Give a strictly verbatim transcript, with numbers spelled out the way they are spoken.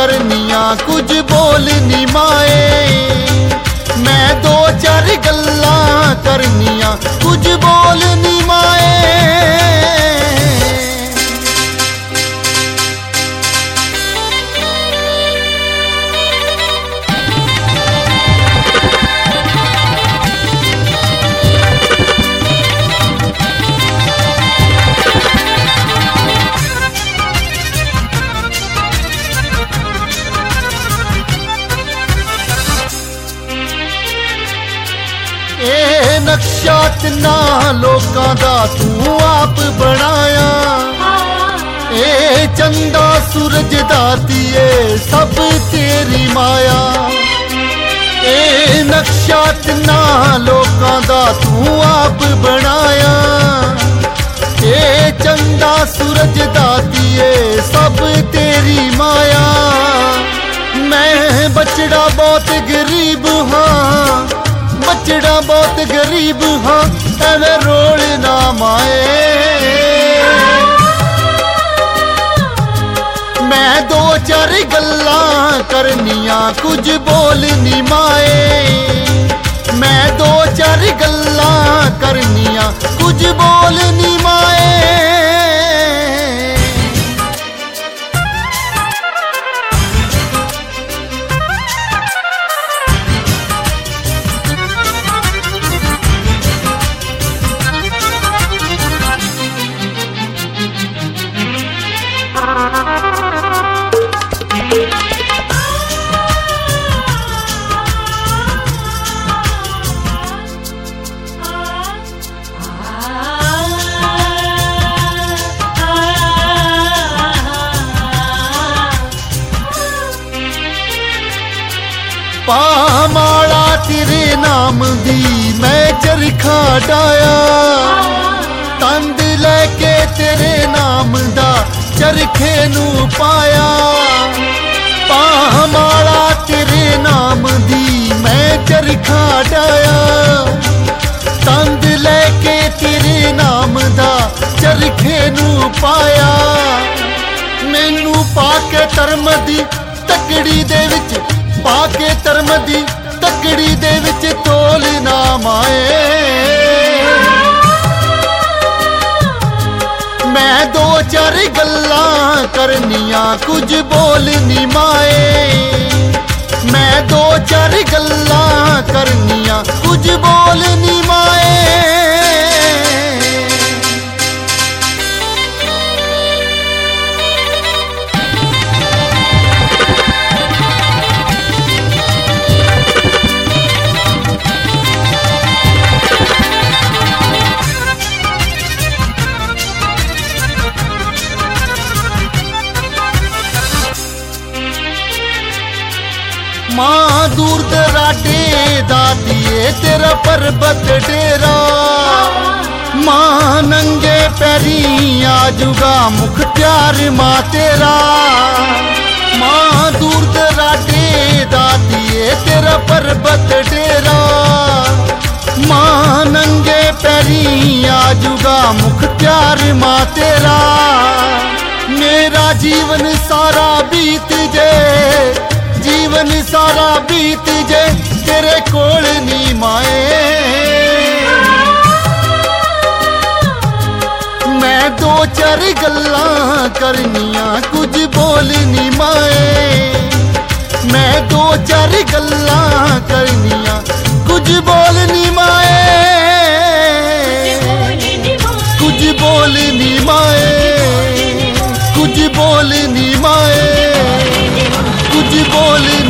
करनिया कुछ बोल नी माए। मैं दो चार गल्लां करनिया कुछ बोल नी माए। ए नक्शा तिन्ना लोकां दा तू आप बनाया। ए चंदा सूरज दातिए सब तेरी माया। ए नक्शा तिन्ना लोकां दा तू आप बनाया। ए चंदा सूरज दातिए सब तेरी माया। मैं बचड़ा बहुत गरीब हाँ, बचड़ा बहुत गरीब हाँ, एवें रोल ना माए। मैं दो चार गल्लां करनिया कुछ बोल नी माए। मैं दो चार गल्लां करनिया कुछ बोल नी माए। पामाला तेरे नाम दी मैं चरखा डाया। तंद लेके तेरे नाम दा चरखे नू पाया। पामाला तेरे नाम दी मैं चरखा डाया। तंद लेके तेरे नाम दा चरखे नू पाया। मैनू पाके धर्म दी तकड़ी दे विच, पाके धर्म दी तकड़ी दे विच तोल ना माए। मैं दो चार गल्लां करनिया कुछ बोल नी माए। मैं दो चार गल्लां करनिया कुछ बोल नी माए। मां दूर दराडे दातिए तेरा पर्वत डेरा। मां नंगे पैरी आजूगा मुख्तियार मां तेरा। मां दूर दराडे दातिए तेरा पर्वत डेरा। मां नंगे पैरी आजूगा मुख्तियार मां तेरा। मेरा जीवन सारा बीत जे, जीवन सारा बीत जे तेरे कोल नी माए। मैं दो चार गल्लां करनिया कुछ बोल नी माए। मैं दो चार गल्लां करनिया कुछ बोल नी माए। कुछ बोल नी माए। कुछ बोल नी माए। कुछ बोल